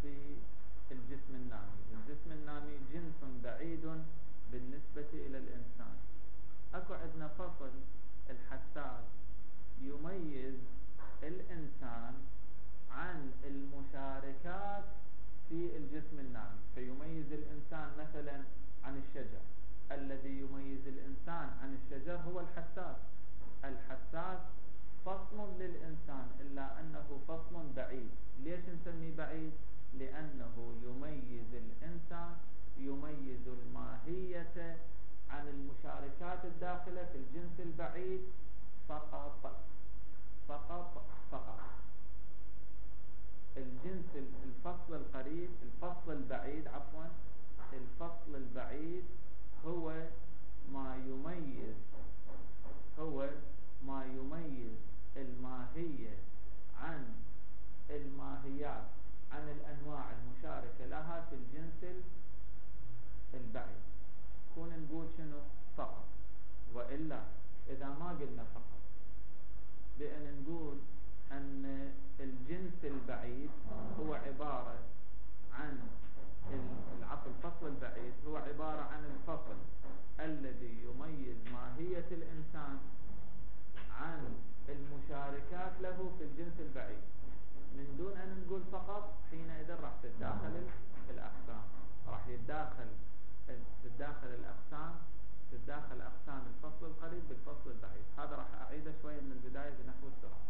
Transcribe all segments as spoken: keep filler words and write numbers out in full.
في الجسم النامي. الجسم النامي جنس بعيد بالنسبة إلى الإنسان. أكو عندنا فصل الحساس يميز الإنسان عن المشاركات في الجسم النامي، فيميز الإنسان مثلا عن الشجر. الذي يميز الإنسان عن الشجر هو الحساس. الحساس فصل للإنسان، إلا أنه فصل بعيد. ليش نسميه بعيد؟ لأنه يميز الإنسان، يميز الماهية عن المشاركات الداخلة في الجنس البعيد فقط فقط فقط. الجنس الفصل القريب الفصل البعيد عفوا الفصل البعيد هو ما يميز هو ما يميز الماهية عن الماهيات عن الأنواع المشاركة لها في الجنس البعيد. كون نقول شنو فقط، وإلا إذا ما قلنا فقط بأن نقول أن الجنس البعيد هو عبارة عن العفو الفصل البعيد هو عبارة عن الفصل الذي يميز ماهية الإنسان عن المشاركات له في الجنس البعيد. من دون أن نقول فقط، حينئذ راح تتداخل الأقسام، راح يتداخل تتداخل الأقسام تتداخل أقسام الفصل القريب بالفصل البعيد. هذا راح أعيده شوية من البداية بنحو السرعة.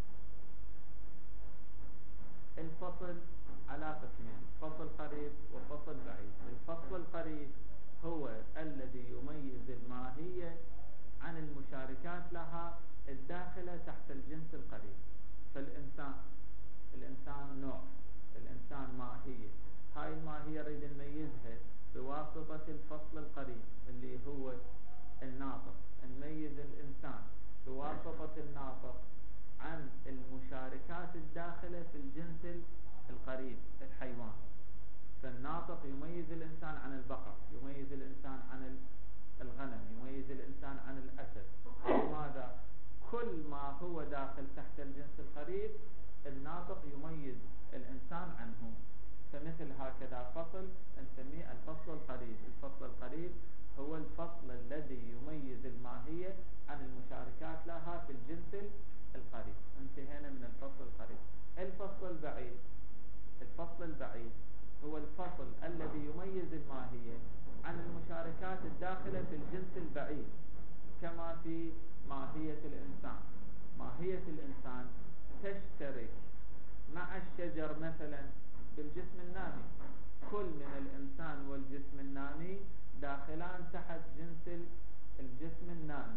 الفصل على قسمين، فصل قريب وفصل بعيد. الفصل القريب هو الذي يميز الماهية عن المشاركات لها الداخلة تحت الجنس القريب. فالإنسان الإنسان نوع، الإنسان ماهية، هاي الماهية نريد نميزها بواسطة الفصل القريب اللي هو الناطق. نميز الإنسان بواسطة الناطق عن المشاركات الداخلة في الجنس القريب الحيوان. فالناطق يميز الإنسان عن البقر، يميز الإنسان عن الغنم، يميز الإنسان عن الأسد. لماذا؟ كل ما هو داخل تحت الجنس القريب الناطق يميز الإنسان عنه. فمثل هكذا فصل نسميه الفصل القريب. الفصل القريب هو الفصل الذي يميز الماهية عن المشاركات لها في الجنس القريب. انتهينا من الفصل القريب. الفصل البعيد الفصل البعيد هو الفصل الذي يميز الماهية عن المشاركات الداخلة في الجنس البعيد. كما في ماهية الإنسان. ماهية الإنسان تشترك مع الشجر مثلا بالجسم النامي. كل من الإنسان والجسم النامي داخلان تحت جنس الجسم النامي.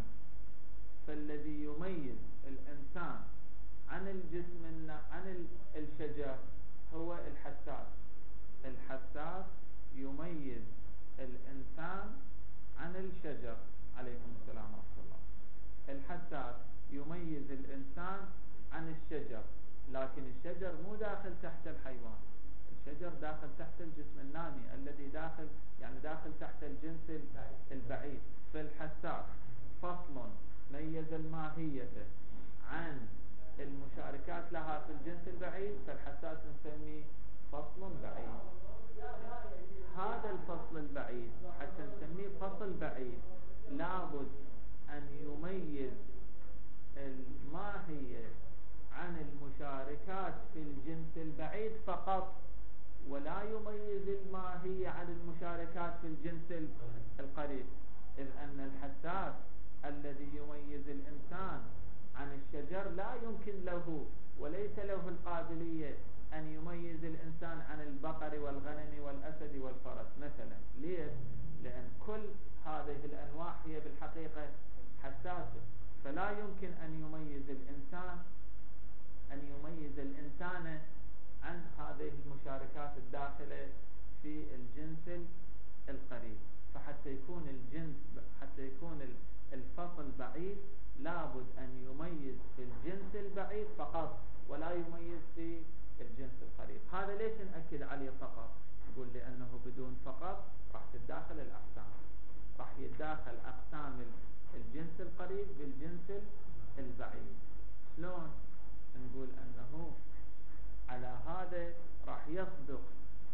فالذي يميز الإنسان عن الجسم عن الشجر هو الحساس. الحساس يميز الإنسان عن الشجر. عليكم السلام ورحمة الله. الحساس يميز الإنسان عن الشجر، لكن الشجر مو داخل تحت الحيوان. الشجر داخل تحت الجسم النامي الذي داخل يعني داخل تحت الجنس البعيد. فالحساس فصل ميز الماهية عن المشاركات لها في الجنس البعيد، فالحساس نسميه فصل بعيد. هذا الفصل البعيد حتى نسميه فصل بعيد لابد أن يميز الماهية عن المشاركات في الجنس البعيد فقط، ولا يميز الماهية عن المشاركات في الجنس القريب. إذ أن الحساس الذي يميز الإنسان عن الشجر لا يمكن له وليس له القابلية أن يميز الإنسان عن البقر والغنم والأسد والفرس مثلا. ليش؟ لأن كل هذه الأنواع هي بالحقيقة حساسة، فلا يمكن أن يميز الإنسان أن يميز الإنسان عن هذه المشاركات الداخلة في الجنس القريب. فحتى يكون الجنس حتى يكون الفصل بعيد لابد أن يميز في الجنس البعيد فقط ولا يميز في الجنس القريب. هذا ليش نأكد عليه فقط؟ نقول لأنه بدون فقط راح تتداخل الأقسام، راح يتداخل أقسام الجنس القريب بالجنس البعيد. شلون؟ نقول أنه على هذا راح يصدق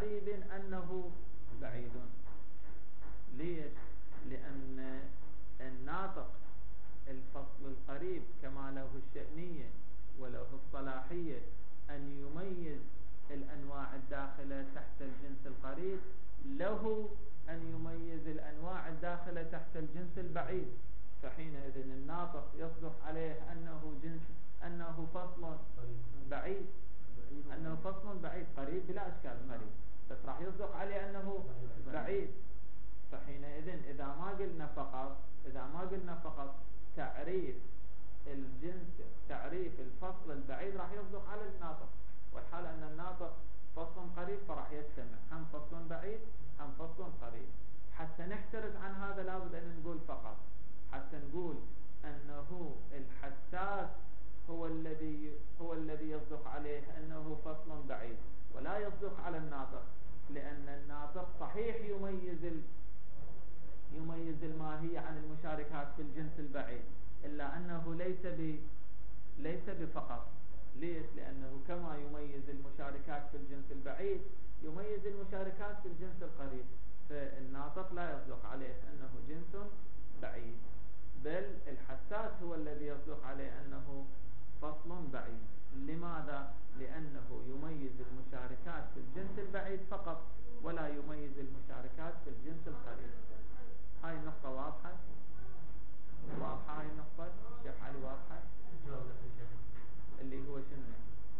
قريب أنه بعيد. ليش؟ لأن الناطق الفصل القريب كما له الشأنية وله الصلاحية أن يميز الأنواع الداخلة تحت الجنس القريب، له أن يميز الأنواع الداخلة تحت الجنس البعيد. فحينئذ الناطق يصدق عليه أنه جنس أنه فصل بعيد، أنه فصل بعيد قريب بلا أشكال قريب، بس راح يصدق عليه أنه بعيد. فحينئذ إذا ما قلنا فقط إذا ما قلنا فقط تعريف الجنس تعريف الفصل البعيد راح يصدق على الناطق، والحال أن الناطق فصل قريب فراح يجتمع هم فصل بعيد هم فصل قريب. حتى نحترز عن هذا لابد أن نقول فقط حتى نقول أنه الحساس هو الذي هو الذي يصدق عليه أنه فصل بعيد، ولا يصدق على الناطق، لأن الناطق صحيح يميز ال يميز الماهية عن المشاركات في الجنس البعيد، إلا أنه ليس ب ليس بفقط. ليش؟ لأنه كما يميز المشاركات في الجنس البعيد يميز المشاركات في الجنس القريب، فالناطق لا يصدق عليه أنه جنس بعيد، بل الحساس هو الذي يصدق عليه أنه فصل بعيد. لماذا؟ لأنه يميز المشاركات في الجنس البعيد فقط ولا يميز المشاركات في الجنس القريب. هاي النقطة واضحة؟ واضحة هاي النقطة؟ الشيخ علي واضحة؟ اللي هو شنو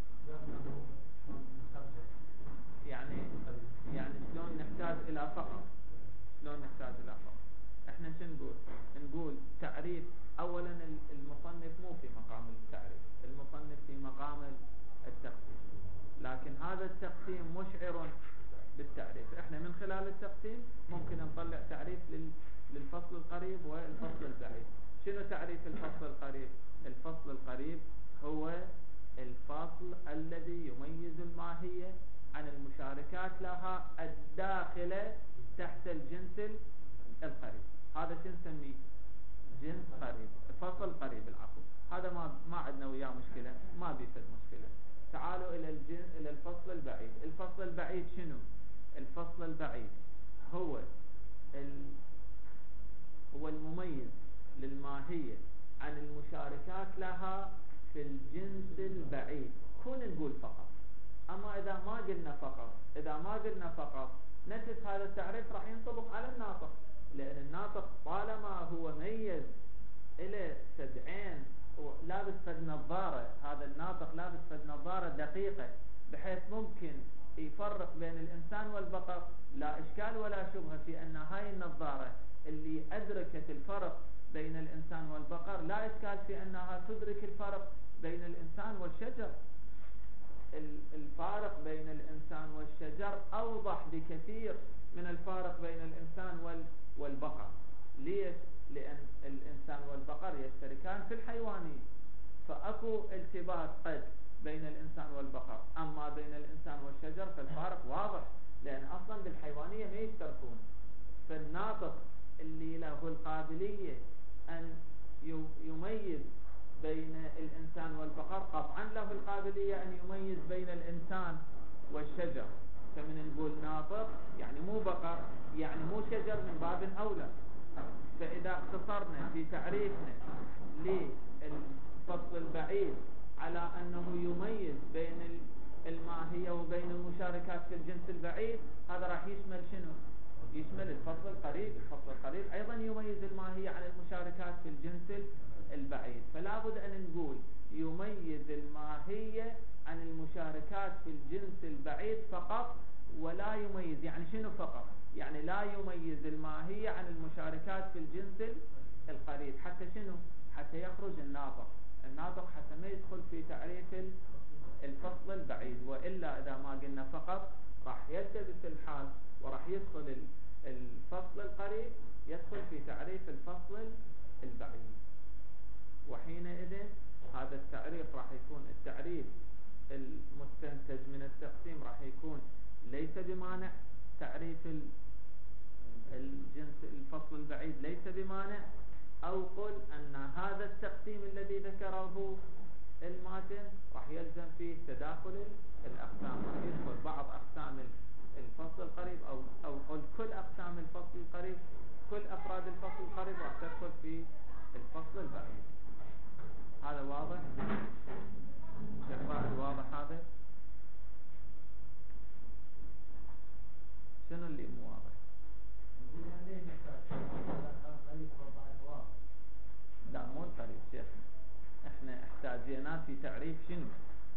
يعني يعني شلون نحتاج إلى فقط شلون نحتاج إلى فقط احنا شنو نقول نقول تعريف. اولا المصنف مو في مقام التعريف، المصنف في مقام التقسيم، لكن هذا التقسيم مشعر بالتعريف. احنا من خلال التقسيم ممكن نطلع تعريف للفصل القريب والفصل البعيد. شنو تعريف الفصل القريب؟ الفصل القريب هو الفصل الذي يميز الماهية عن المشاركات لها الداخلة تحت الجنس القريب. هذا شو نسميه؟ جنس قريب، فصل قريب العفو. هذا ما ما عندنا وياه مشكلة، ما بيفيد مشكلة. تعالوا إلى الجنس إلى الفصل البعيد. الفصل البعيد شنو؟ الفصل البعيد هو ال هو المميز للماهية عن المشاركات لها في الجنس البعيد. كون نقول فقط، أما إذا ما قلنا فقط إذا ما قلنا فقط نفس هذا التعريف راح ينطبق على الناطق، لأن الناطق طالما هو ميز إلى سدعين ولابس فد نظارة، هذا الناطق لابس فد نظارة دقيقة بحيث ممكن يفرق بين الإنسان والبقر، لا إشكال ولا شبهة في أن هاي النظارة اللي أدركت الفرق بين الإنسان والبقر لا إشكال في أنها تدرك الفرق بين الإنسان والشجر. الفارق بين الإنسان والشجر أوضح بكثير من الفارق بين الإنسان والبقر. ليش؟ لأن الإنسان والبقر يشتركان في الحيوانية، فأكو التباس قد بين الإنسان والبقر، أما بين الإنسان والشجر فالفارق واضح، لأن أصلا بالحيوانية ما يشتركون. فالناطق اللي له القابلية أن يميز بين الإنسان والبقر قطعا له القابلية أن يميز بين الإنسان والشجر. فمن نقول ناطق يعني مو بقر يعني مو شجر من باب أولى. فإذا اختصرنا في تعريفنا للفصل البعيد على أنه يميز بين الماهية وبين المشاركات في الجنس البعيد، هذا راح يشمل شنو؟ يشمل الفصل القريب. الفصل القريب أيضا يميز الماهية عن المشاركات في الجنس البعيد. فلا بد أن نقول يميز الماهية عن المشاركات في الجنس البعيد فقط، ولا يميز يعني شنو فقط؟ يعني لا يميز الماهية عن المشاركات في الجنس القريب. حتى شنو؟ حتى يخرج الناطق الناطق حتى ما يدخل في تعريف الفصل البعيد. وإلا إذا ما قلنا فقط راح يلتبس الحال وراح يدخل الفصل القريب يدخل في تعريف الفصل البعيد، وحينئذ هذا التعريف راح يكون التعريف المستنتج من التقسيم راح يكون ليس بمانع تعريف الجنس الفصل البعيد ليس بمانع، أو قل أن هذا التقسيم الذي ذكره الماتن راح يلزم فيه تداخل الأقسام، راح يدخل بعض أقسام الفصل القريب أو أو قل كل أقسام الفصل القريب، كل أفراد الفصل القريب راح تدخل في الفصل البعيد. هذا واضح؟ شيخ واضح هذا؟ شنو اللي مو واضح؟ لا مو القريب شيخ، احنا احتاجينا في تعريف شنو؟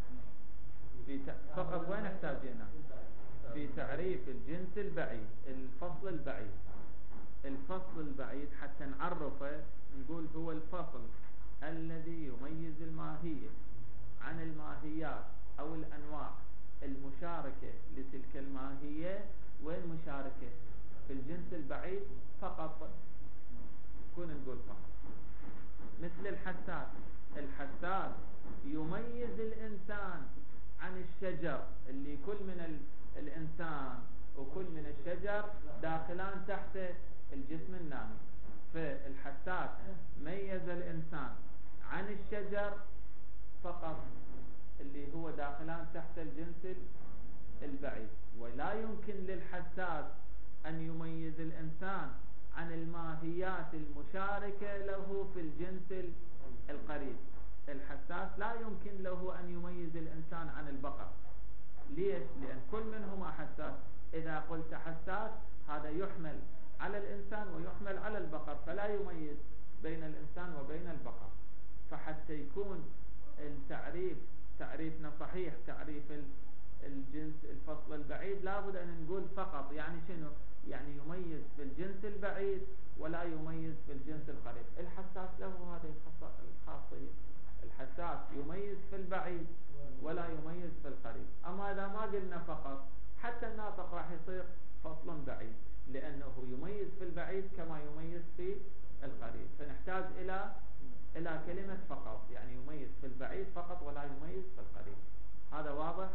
في ت... فقط وين احتاجينا؟ في تعريف الجنس البعيد، الفصل البعيد. الفصل البعيد حتى نعرفه نقول هو الفصل الذي يميز الماهية عن الماهيات أو الأنواع المشاركة لتلك الماهية. وين مشاركة؟ في الجنس البعيد فقط. كون نقول فقط مثل الحساس. الحساس يميز الإنسان عن الشجر، اللي كل من ال... الإنسان وكل من الشجر داخلان تحت الجسم النامي. فالحساس ميز الإنسان عن الشجر فقط، اللي هو داخلان تحت الجنس البعيد. ولا يمكن للحساس أن يميز الإنسان عن الماهيات المشاركة له في الجنس القريب. الحساس لا يمكن له أن يميز الإنسان عن البقر. ليش؟ لأن كل منهما حساس. إذا قلت حساس هذا يحمل على الإنسان ويحمل على البقر، فلا يميز بين الإنسان وبين البقر. فحتى يكون التعريف تعريفنا صحيح، تعريف الجنس الفصل البعيد، لابد أن نقول فقط. يعني شنو؟ يعني يميز في الجنس البعيد ولا يميز في الجنس القريب. الحساس له هذه الخاصية، الحساس يميز في البعيد ولا يميز في القريب. أما إذا ما قلنا فقط، حتى الناطق راح يصير فصل بعيد، لأنه يميز في البعيد كما يميز في القريب. فنحتاج إلى إلى كلمة فقط، يعني يميز في البعيد فقط ولا يميز في القريب. هذا واضح؟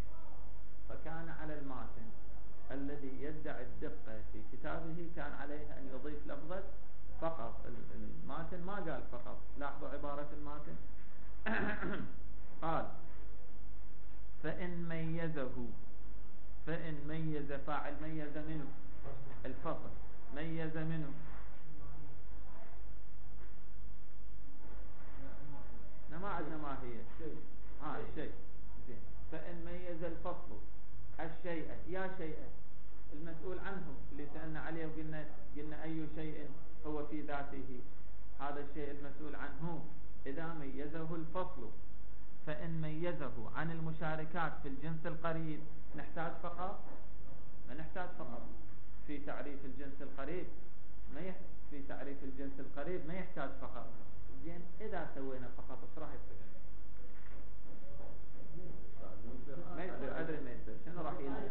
فكان على الماتن الذي يدعي الدقة في كتابه كان عليه أن يضيف لفظة فقط. الماتن ما قال فقط. لاحظوا عبارة الماتن. قال فإن ميزه، فإن ميز فاعل ميز منه الفصل، ميز منه ما عندنا ما هي ها الشيء زين. فإن ميز الفصل الشيء يا شيء المسؤول عنه اللي سألنا عليه وقلنا قلنا أي شيء هو في ذاته، هذا الشيء المسؤول عنه. إذا ميزه الفصل، فإن ميزه عن المشاركات في الجنس القريب، نحتاج فقط؟ ما نحتاج فقط. في تعريف الجنس القريب ما يح... في تعريف الجنس القريب ما يحتاج فقط. زين إذا سوينا فقط ايش راح يصير؟ ما يصير. أدري ما يصير. شنو راح يصير؟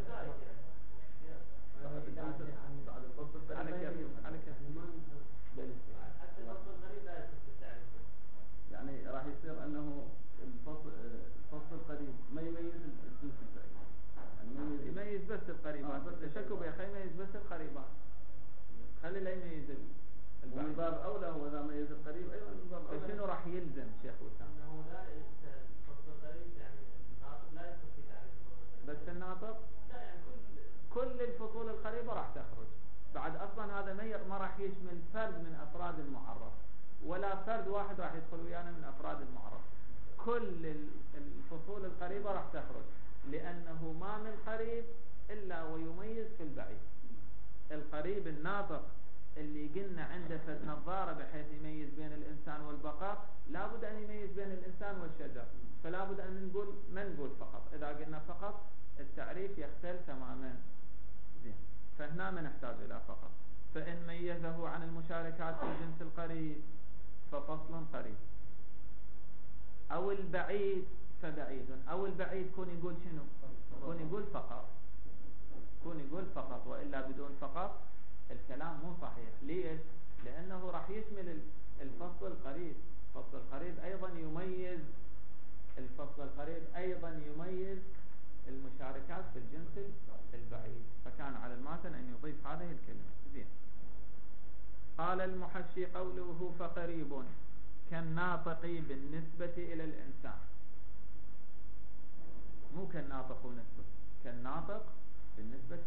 على كيف على كيف حتى الفصل القريب لا يصير في التعريف. يعني راح يصير أنه الفصل الفصل القريب ما يميز الجنس البعيد، يعني يميز بس القريبات. تشكوا يا أخي يميز بس القريبات، خلي لا يميز البعيد. ومن باب أولى هو إذا ميز القريب أيضا من باب أولى. فشنو راح يلزم شيخ وسام؟ أنه لا الفصل القريب يعني الناطق لا يدخل في تعريف الفصل. بس الناطق؟ لا يعني كل كل الفصول القريبة راح تخرج. بعد أصلا هذا ما راح يشمل فرد من أفراد المعرف، ولا فرد واحد راح يدخل ويانا من أفراد المعرف. كل الفصول القريبة راح تخرج، لأنه ما من قريب إلا ويميز في البعيد. القريب الناطق اللي قلنا عنده فد نظارة بحيث يميز بين الإنسان والبقر، لابد أن يميز بين الإنسان والشجر. فلا بد أن نقول ما نقول فقط. إذا قلنا فقط التعريف يختل تماما. زين. فهنا ما نحتاج إلى فقط. فإن ميزه عن المشاركات في الجنس القريب ففصل قريب، أو البعيد فبعيد. أو البعيد كون يقول شنو؟ كون يقول فقط. كون يقول فقط، وإلا بدون فقط الكلام مو صحيح. ليش؟ لأنه راح يشمل الفصل القريب. الفصل القريب أيضا يميز الفصل القريب أيضا يميز المشاركات في الجنس البعيد. فكان على الماتن أن يضيف هذه الكلمة. زين. قال المحشي قوله فقريب كالناطق بالنسبة إلى الإنسان. مو كالناطق ونسبة، كالناطق بالنسبة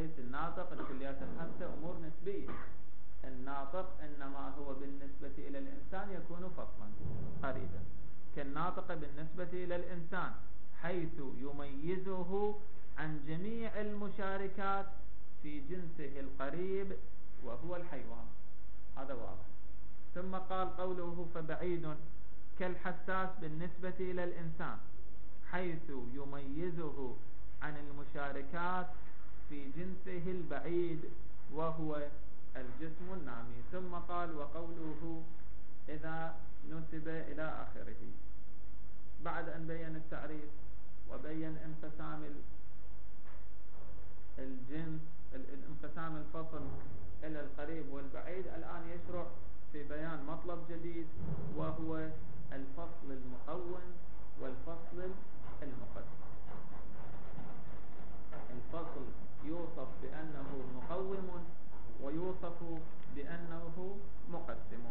نقيس الناطق الكليات الخمسة أمور نسبية. الناطق إنما هو بالنسبة إلى الإنسان يكون فصلا قريبا، كالناطق بالنسبة إلى الإنسان حيث يميزه عن جميع المشاركات في جنسه القريب وهو الحيوان. هذا واضح. ثم قال قوله فبعيد كالحساس بالنسبة إلى الإنسان حيث يميزه عن المشاركات في جنسه البعيد وهو الجسم النامي. ثم قال وقوله إذا نسب إلى آخره، بعد أن بين التعريف وبين انقسام الجنس انقسام الفصل إلى القريب والبعيد، الآن يشرع في بيان مطلب جديد وهو الفصل المقوم والفصل المقسم. الفصل يوصف بأنه مقوم ويوصف بأنه مقسم.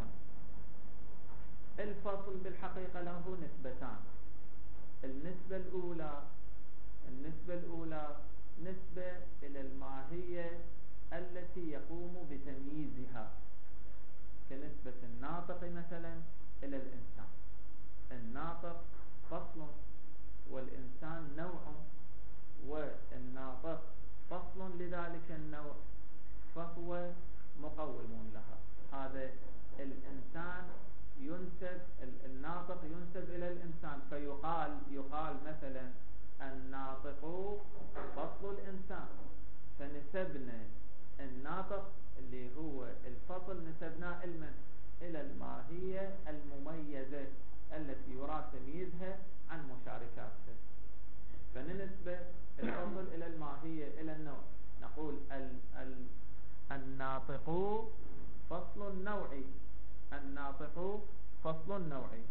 الفصل بالحقيقة له نسبتان. النسبة الأولى النسبة الأولى نسبة إلى الماهية التي يقوم بتمييزها، كنسبة الناطق مثلا إلى الإنسان. الناطق فصل والإنسان نوع، والناطق فصل لذلك النوع فهو مقوم لها. هذا الإنسان ينسب الناطق ينسب إلى الإنسان، فيقال يقال مثلا الناطق فصل الإنسان، فنسبنا الناطق اللي هو الفصل نسبناه المن إلى الماهية المميزة التي يراد تمييزها عن مشاركاتها. فننسب الفصل إلى الماهية إلى النوع، نقول ال ال الناطق فصل نوعي، الناطق فصل نوعي.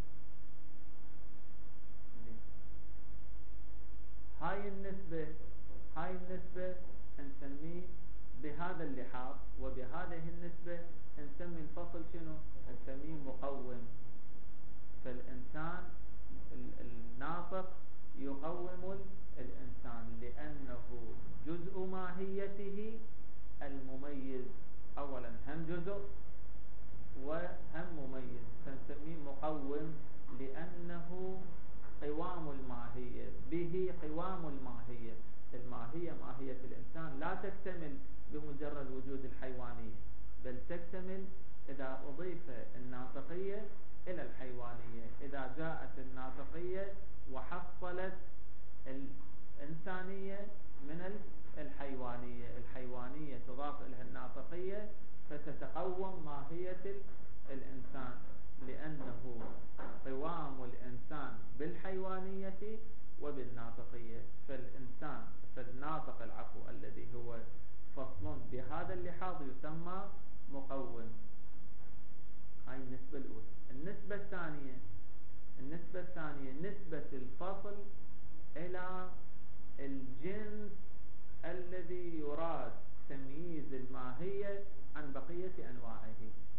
هاي النسبة هاي النسبة نسميه بهذا اللحاظ، وبهذه النسبة نسمي الفصل شنو؟ نسميه مقوم. فالإنسان الناطق يقوم الإنسان لأنه جزء ماهيته المميز، أولا هم جزء وهم مميز، فنسميه مقوم لأنه قوام الماهية، به قوام الماهية. الماهية ماهية الإنسان لا تكتمل بمجرد وجود الحيوانية، بل تكتمل إذا أضيف الناطقية إلى الحيوانية، إذا جاءت الناطقية وحصلت الإنسانية من الحيوانية، الحيوانية تضاف إلى الناطقية فتتقوم ماهية الإنسان، لأنه قوام الإنسان بالحيوانية وبالناطقية. فالإنسان فالناطق العفو الذي هو فصل بهذا اللحاظ يسمى مقوم. هاي النسبة الأولى. النسبة الثانية النسبة الثانية نسبة الفصل إلى الجنس الذي يراد تمييز الماهية عن بقية أنواعه.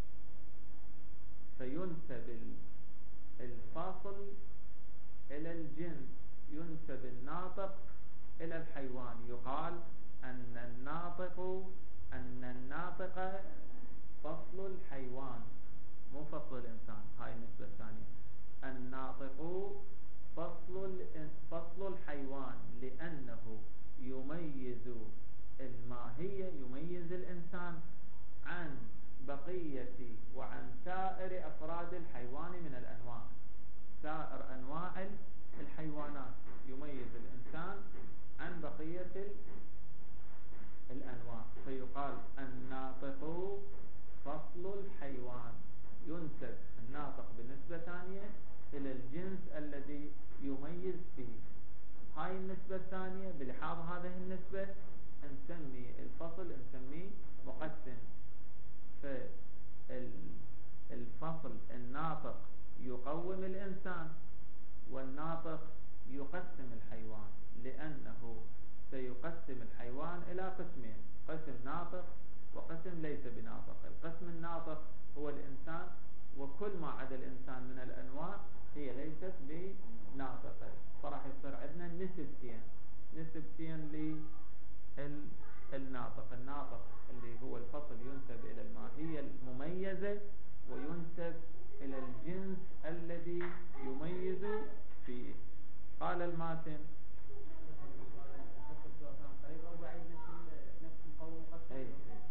فينسب الفصل إلى الجنس، ينسب الناطق إلى الحيوان، يقال أن الناطق أن الناطق فصل الحيوان مو فصل الإنسان. هاي النسبة الثانية. الناطق فصل فصل الحيوان لأنه يميز الماهية، يميز الإنسان عن بقية وعن سائر أفراد الحيوان من الأنواع. سائر أنواع الحيوانات يميز الإنسان عن بقية الأنواع، فيقال الناطق فصل الحيوان. ينسب الناطق بالنسبة ثانية إلى الجنس الذي يميز فيه. هاي النسبة الثانية بلحاظ هذه النسبة نسمي الفصل نسميه مقسم. فالفصل الناطق يقوم الإنسان والناطق يقسم الحيوان، لأنه سيقسم الحيوان إلى قسمين، قسم ناطق وقسم ليس بناطق. القسم الناطق هو الإنسان، وكل ما عدا الإنسان من الأنواع هي ليست بناطقة. فراح يصير عندنا نسبتين نسبتين الناطق. الناطق اللي هو الفصل ينسب إلى الماهية المميزة وينسب إلى الجنس الذي يميز فيه. قال الماتن أي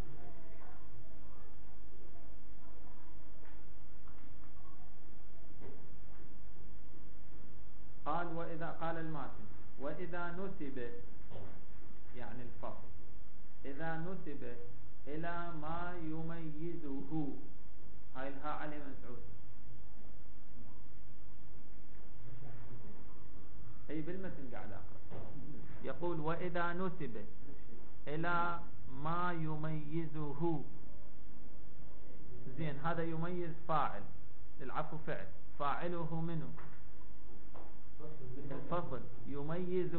قال وإذا قال الماتن وإذا نسب يعني الفصل إذا نسب إلى ما يميزه، هاي الهاء علي مسعود أي بالمتن قاعد أقرأ. يقول وإذا نسب إلى ما يميزه، زين هذا يميز فاعل، العفو فعل، فاعله منه الفصل يميز.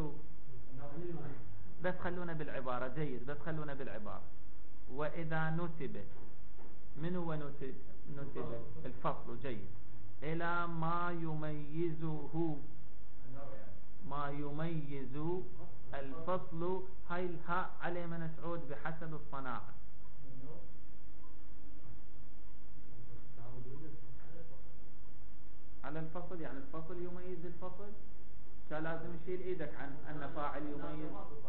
بس خلونا بالعبارة جيد، بس خلونا بالعبارة. وإذا نسب، من هو نسب؟ نسب الفصل جيد إلى ما يميزه، ما يميز الفصل، هاي الهاء علي من سعود بحسب الصناعة. على الفصل يعني الفصل يميز الفصل، كان لازم يشيل ايدك عن ان فاعل يميز.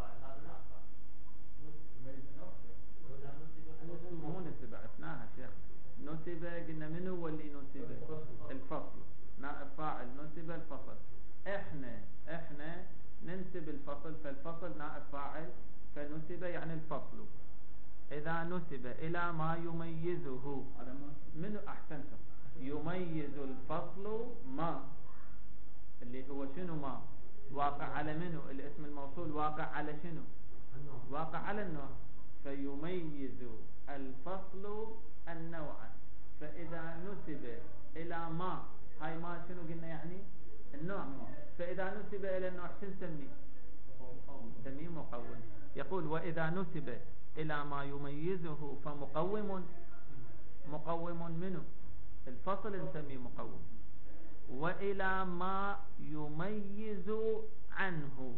مو نسب، عرفناها شيخ. نسب قلنا من هو اللي نسب؟ الفصل، نائب فاعل نسب الفصل. احنا احنا ننسب الفصل، فالفصل نائب فاعل فنسب يعني الفصل. اذا نسب الى ما يميزه من، احسنتم، يميز الفصل ما، اللي هو شنو؟ ما واقع على منه، الاسم الموصول واقع على شنو؟ واقع على النوع، فيميز الفصل النوع. فإذا نسب إلى ما، هاي ما شنو قلنا يعني؟ النوع. فإذا نسب إلى النوع شو نسميه؟ نسميه مقوم. يقول وإذا نسب إلى ما يميزه فمقوم، مقوم منه الفصل نسميه مقوم. وإلى ما يميز عنه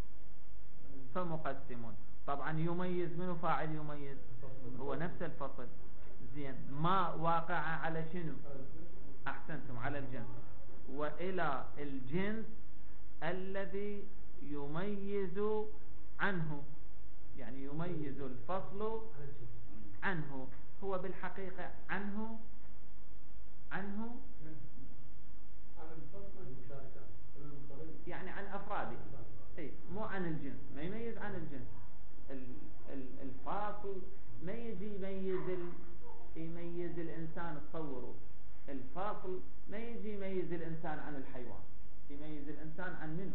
فمقسم. طبعا يميز منه فاعل يميز هو نفس الفصل. زين ما واقع على شنو؟ أحسنتم، على الجنس. وإلى الجنس الذي يميز عنه، يعني يميز الفصل عنه. هو بالحقيقة عنه عنه يعني عن أفراده، أي مو عن الجنس، ما يميز عن الجنس. الفاصل ما يجي يميز ال... يميز الإنسان. تصوروا الفاصل ما يجي يميز الإنسان عن الحيوان، يميز الإنسان عن منه،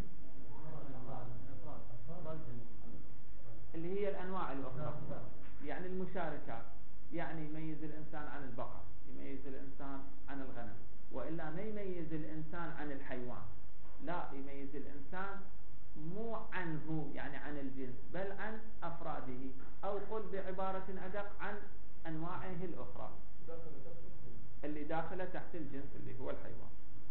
اللي هي الأنواع الأخرى، يعني المشاركات. يعني يميز الإنسان عن البقر، يميز الإنسان عن الغنم، وإلا ما يميز الإنسان عن الحيوان. لا، يميز الإنسان مو عنه يعني عن الجنس، بل عن أفراده، أو قل بعبارة أدق عن أنواعه الأخرى اللي داخلة تحت الجنس اللي هو الحيوان.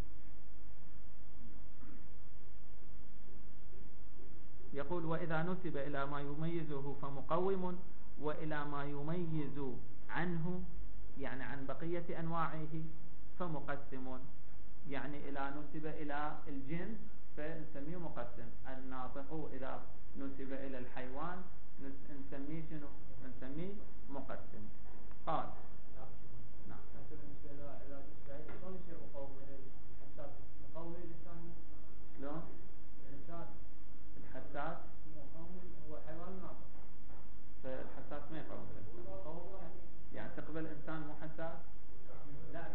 يقول وإذا نسب إلى ما يميزه فمقوم، وإلى ما يميز عنه يعني عن بقية أنواعه فمقسم. يعني إلى نسب إلى الجنس فنسميه مقسم. الناطق إذا نسب إلى الحيوان نسميه شنو؟ نسميه مقسم. قال نعم. شلون؟ الحساس هو حيوان ناطق، فالحساس ما يقوم الإنسان. يعني تقبل إنسان مو حساس؟ لا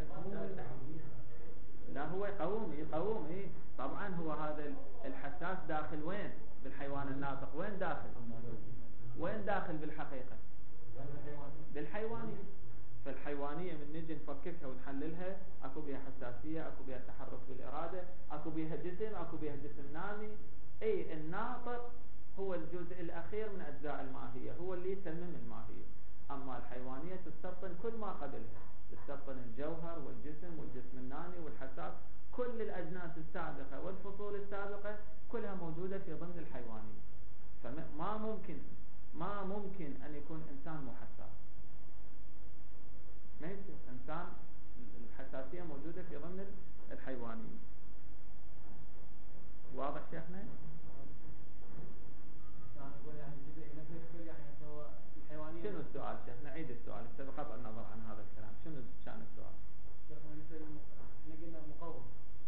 لا هو يقوم يقوم إيه طبعا. هو هذا الحساس داخل وين بالحيوان الناطق؟ وين داخل؟ وين داخل بالحقيقة؟ بالحيوانية. فالحيوانية من نجي نفككها ونحللها، اكو بيها حساسية، اكو بيها تحرك بالإرادة، اكو بيها جسم، اكو بيها جسم نامي. اي الناطق هو الجزء الأخير من أجزاء الماهية، هو اللي يتمم الماهية. أما الحيوانية تستبطن كل ما قبلها، تستبطن الجوهر والجسم والجسم النامي والحساس، كل الأجناس السابقة والفصول السابقة كلها موجودة في ضمن الحيوانية. فما ممكن ما ممكن أن يكون إنسان مو حساس، ما يصير إنسان. الحساسية موجودة في ضمن الحيوانية. واضح شيخنا؟ أنا أقول يعني جزء نفي الكل، يعني هو الحيوانية. شنو السؤال شيخنا؟ عيد السؤال بغض النظر عن هذا الكلام. شنو كان السؤال؟ شيخنا مثل احنا قلنا مقوم،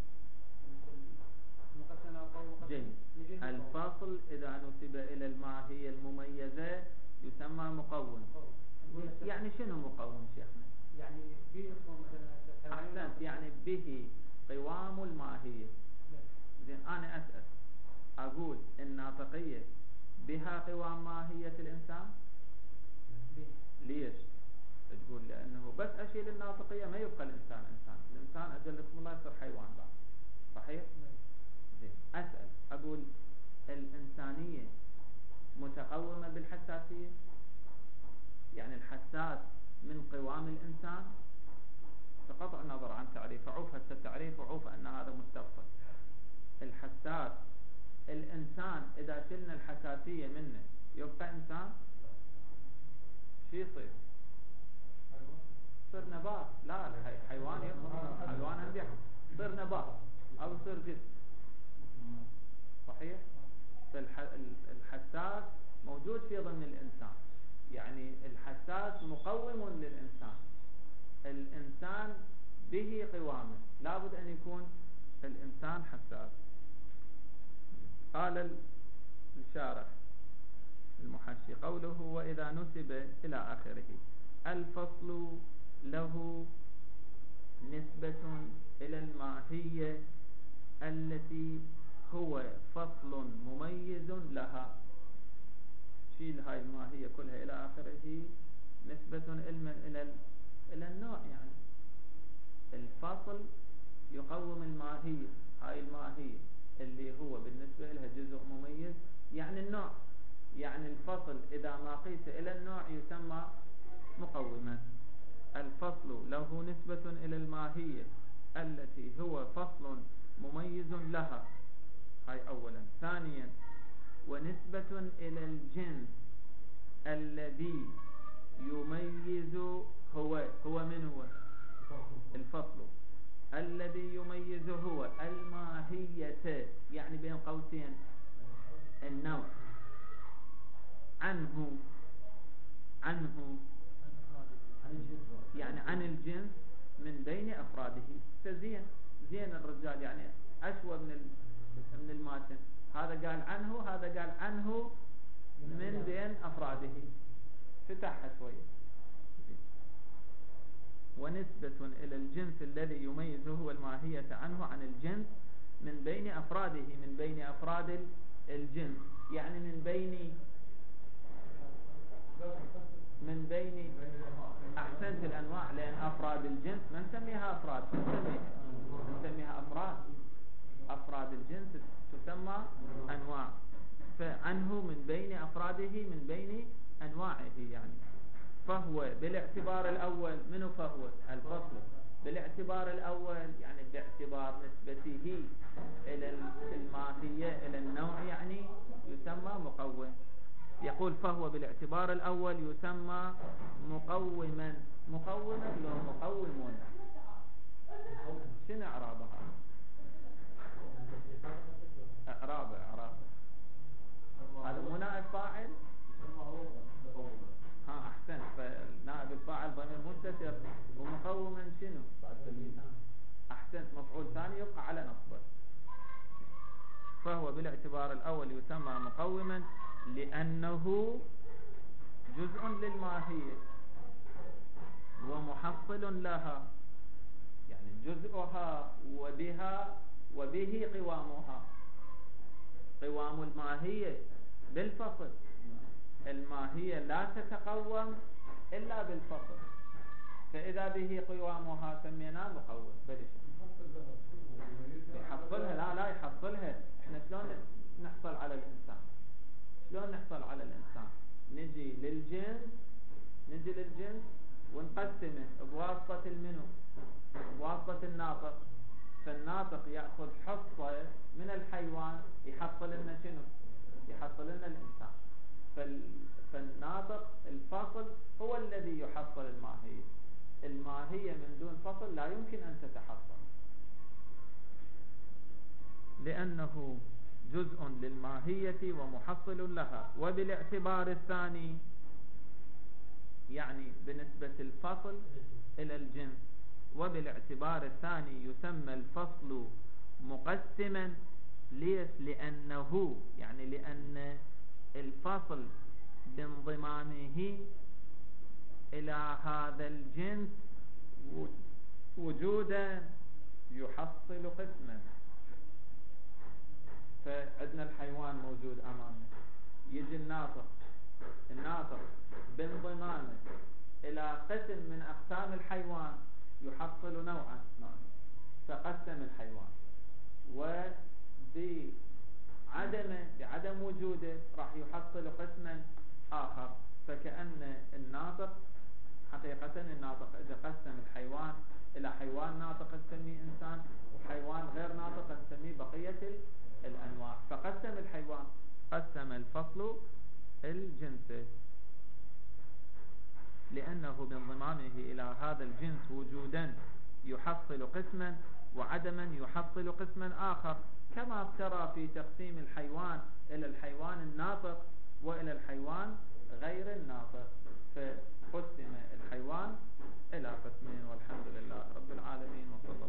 مقسمة مقوم مقسم. جيد. الفصل إذا نسب إلى الماهية المميزة يسمى مقوم. يعني شنو مقوم شيخنا؟ يعني به مثلا أحسنت، يعني به قوام الماهية. زين، أنا أسأل أقول الناطقية بها قوام ماهية الإنسان؟ ليش؟ تقول لأنه بس أشيل الناطقية ما يبقى الإنسان إنسان. الإنسان أجلكم الله يصير حيوان بعد، صحيح؟ زين، أسأل أقول الإنسانية متقومة بالحساسية؟ يعني الحساس من قوام الإنسان بقطع النظر عن تعريفه. عوف هسه التعريف وعوف أن هذا مستفصل. الحساس، الإنسان إذا شلنا الحساسية منه يبقى إنسان؟ شو يصير؟ يصير نبات. لا، الحيوان يبقى حيوان هم يصير نبات أو يصير جسم، صحيح؟ فالحساس موجود في ضمن الإنسان، يعني الحساس مقوم للإنسان. الإنسان به قوامه، لابد أن يكون الإنسان حساس. قال الشارح المحشي قوله وإذا نسب إلى آخره. الفصل له نسبة إلى الماهية التي هو فصل مميز لها. شيل هاي الماهية كلها إلى آخره، نسبة إلى إلى النوع. يعني الفصل يقوم الماهية، هاي الماهية اللي هو بالنسبة لها جزء مميز، يعني النوع. يعني الفصل إذا ما قيس إلى النوع يسمى مقوما. الفصل له نسبة إلى الماهية التي هو فصل مميز لها، هاي أولا. ثانيا، ونسبة إلى الجنس الذي يميز هو هو من هو الفصل الذي يميز هو الماهية، يعني بين قوسين النوع، عنه عنه يعني عن الجنس من بين أفراده. زين زين الرجال يعني أشوى من من الماتن. هذا قال عنه، هذا قال عنه من بين أفراده، فتحها شوية. ونسبة إلى الجنس الذي يميز هو الماهية عنه عن الجنس من بين أفراده، من بين أفراد الجنس، يعني من بين من بين أحسنت الأنواع. لأن أفراد الجنس ما نسميها أفراد، نسميها نسميها أفراد. أفراد الجنس تسمى أنواع. فعنه من بين أفراده من بين أنواعه. يعني فهو بالاعتبار الأول منه، فهو الفصل بالاعتبار الأول يعني باعتبار نسبته إلى الماهية إلى النوع، يعني يسمى مقوم. يقول فهو بالاعتبار الأول يسمى مقوما. مقوما لو مقومون، شنو إعرابها؟ إعراب إعراب هذا مو نائب فاعل. ها أحسن، فنائب الفاعل ضمير مستتر، ومقوما شنو؟ أحسنت، مفعول ثاني يبقى على نصبه. فهو بالاعتبار الأول يسمى مقوما لأنه جزء للماهية ومحصل لها، يعني جزءها وبها وبه قوامها. قوام الماهية بالفصل، الماهية لا تتقوم إلا بالفصل، فإذا به قوامها سميناه مقوم. بلش يحصلها، لا لا يحصلها. احنا شلون نحصل على الإنسان؟ شلون نحصل على الإنسان؟ نجي للجنس نجي للجنس ونقسمه بواسطة المنو، بواسطة الناطق. فالناطق يأخذ حصة من الحيوان يحصل لنا شنو؟ يحصل لنا الإنسان. فال فالناطق الفصل هو الذي يحصل الماهية. الماهية من دون فصل لا يمكن أن تتحصل، لأنه جزء للماهية ومحصل لها. وبالاعتبار الثاني يعني بنسبة الفصل إلى الجنس، وبالاعتبار الثاني يسمى الفصل مقسما. ليش؟ لأنه يعني لأن الفصل بانضمامه إلى هذا الجنس وجودا يحصل قسما. فعندنا الحيوان موجود أمامنا، يجي الناطق، الناطق بانضمامه إلى قسم من أقسام الحيوان يحصل نوعا، فقسم الحيوان، وبعدم بعدم وجوده راح يحصل قسما آخر. فكأن الناطق حقيقة الناطق إذا قسم الحيوان إلى حيوان ناطق نسميه إنسان، وحيوان غير ناطق نسميه بقية الأنواع. فقسم الحيوان، قسم الفصل الجنس، لأنه بانضمامه إلى هذا الجنس وجودا يحصل قسما وعدما يحصل قسما آخر، كما ترى في تقسيم الحيوان إلى الحيوان الناطق وإلى الحيوان غير الناطق. فقسم الحيوان إلى قسمين، والحمد لله رب العالمين. وصلى